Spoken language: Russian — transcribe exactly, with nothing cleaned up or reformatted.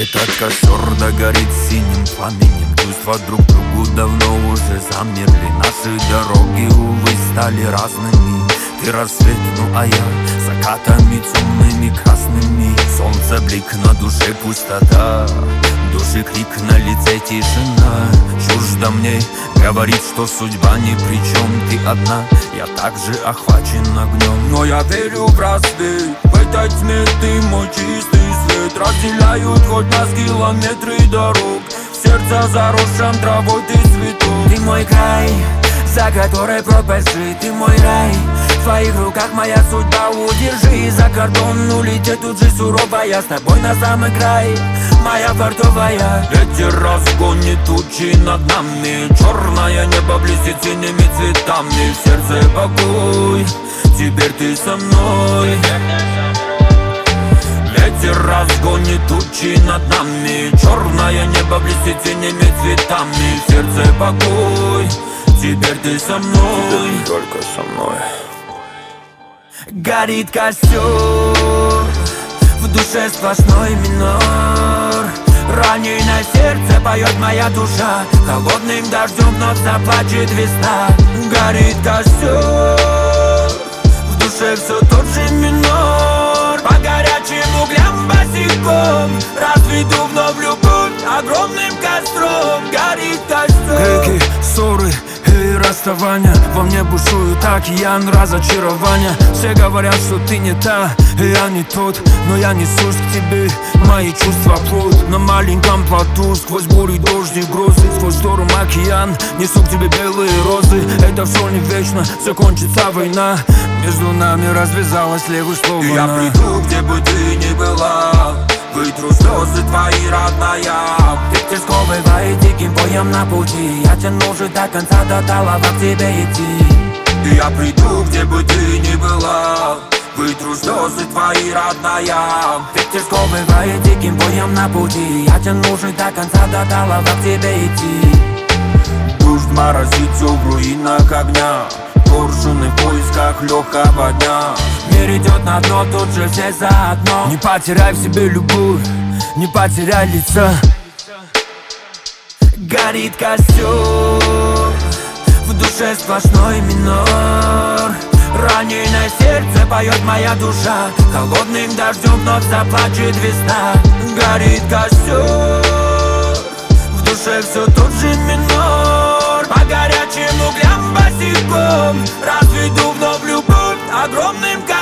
Этот костер догорит синим пламенем. Чувства друг другу давно уже замерли. Наши дороги, увы, стали разными. Ты рассвет, ну а я закатами темными красными. Солнце, блик, на душе пустота, души крик, на лице тишина. Чуждо мне говорит, что судьба ни при чем. Ты одна, я также охвачен огнем. Но я верю в рассвет, в этой тьме ты мой чистый свет. Разделяют хоть нас километры дорог, в сердце заросшем травой ты цветок. Ты мой край, за которой пропасть жить, ты мой рай. В твоих руках моя судьба, удержи. За кордон улететь тут же сурово, я с тобой на самый край, моя фартовая. Ветер разгонит тучи над нами, черное небо блестит синими цветами. В сердце покой, теперь ты со мной. Ветер разгонит тучи над нами, черное небо блестит синими цветами. В сердце покой, теперь ты со мной. Теперь только со мной. Горит костер, в душе сплошной минор. Раненое сердце поет моя душа, холодным дождем вновь заплачет весна. Горит костер, в душе все тот же минор. По горячим углям босиком разведу вновь любовь огромным костром. Горит костер. Реки, ссоры и расставания, во мне бушует океан разочарования. Все говорят, что ты не та, и я не тот, но я несусь к тебе, мои чувства плоть. На маленьком плоту, сквозь бури, дождь и грозы, сквозь шторм океан, несу к тебе белые розы. Это все не вечно, закончится война, между нами развязалась левый слово. Я приду, где бы ты ни была, вытру слезы твои, родная. Ветер сковывает диким боем на пути, я тяну же до конца, до талого к тебе идти. Я приду, где бы ты ни была, вытру слезы твои, родная. Ветер сковывает диким боем на пути, я тяну же до конца, до талого к тебе идти. Дождь морозит все в руинах огня, коршуны в поисках легкого дня. Мир идет на дно, тут же все заодно. Не потеряй в себе любовь, не потеряй лица. Горит костер, в душе сплошной минор. Раненое сердце поет моя душа, холодным дождем вновь заплачет весна. Горит костер, в душе все тот же минор. По горячим углям босиком разведу вновь любовь огромным костром.